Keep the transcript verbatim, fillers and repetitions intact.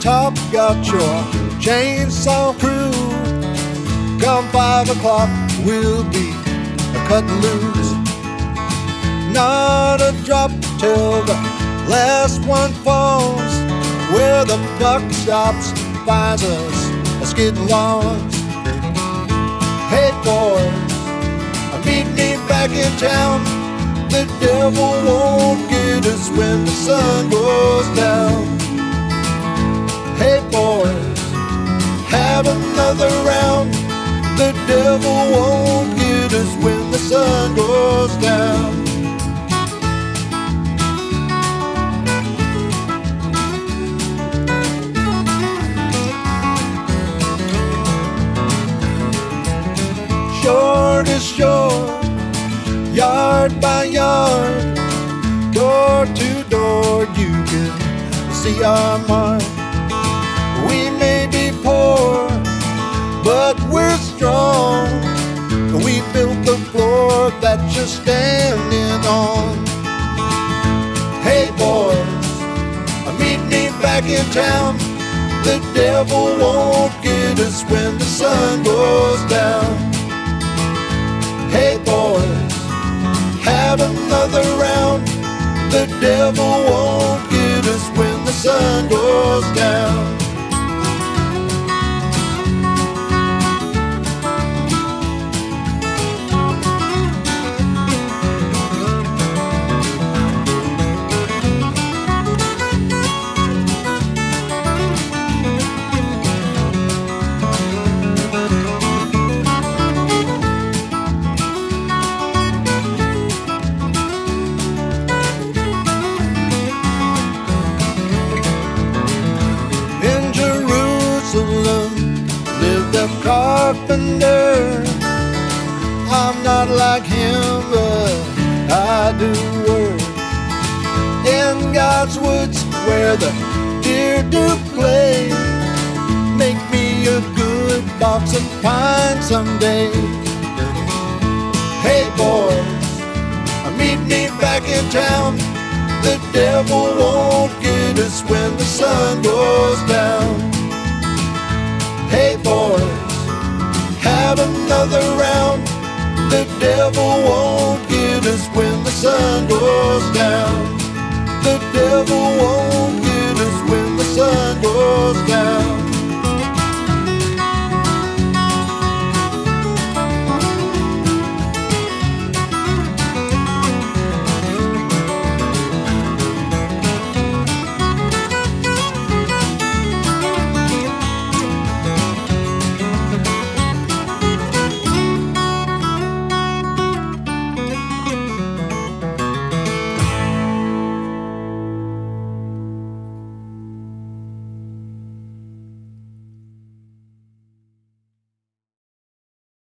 top, got your chainsaw crew. Come five o'clock, we'll be cutting loose. Not a drop till the last one falls. Where the buck stops finds us skidding lost. Hey boys, meet me back in town. The devil won't get us when the sun goes down. Hey boys, have another round. The devil won't get us when the sun goes down. Shore to shore, yard by yard, door to door, you can see our mark. We may be poor, but we're strong. We built the floor that you're standing on. Hey boys, meet me back in town. The devil won't get us when the sun goes down. Hey boys, have another round. The devil won't get us when the sun goes down. Lived a carpenter. I'm not like him, but I do work in God's woods where the deer do play. Make me a good box of pine someday. Hey boys, meet me back in town. The devil won't get us when the sun goes down. Hey boys, have another round. The devil won't get us when the sun goes down. The devil won't get us